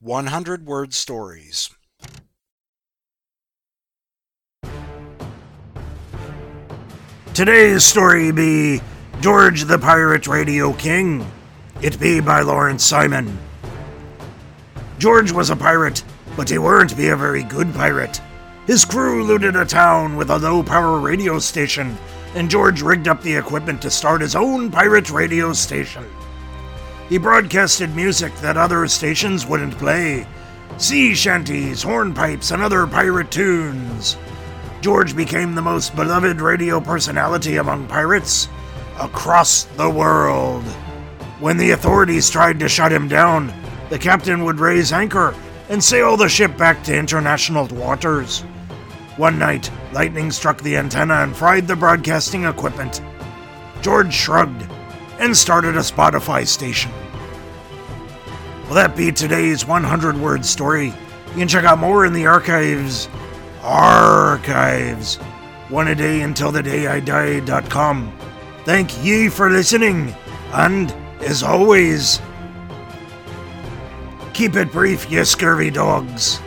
100-word stories. Today's story be George the Pirate Radio King. It be by Lawrence Simon. George was a pirate, but he weren't be a very good pirate. His crew looted a town with a low-power radio station, and George rigged up the equipment to start his own pirate radio station. He broadcasted music that other stations wouldn't play, sea shanties, hornpipes, and other pirate tunes. George became the most beloved radio personality among pirates across the world. When the authorities tried to shut him down, the captain would raise anchor and sail the ship back to international waters. One night, lightning struck the antenna and fried the broadcasting equipment. George shrugged and started a Spotify station. Well, that be today's 100-word story. You can check out more in the archives. One a day until the day I die.com. Thank ye for listening, and as always, keep it brief, ye scurvy dogs.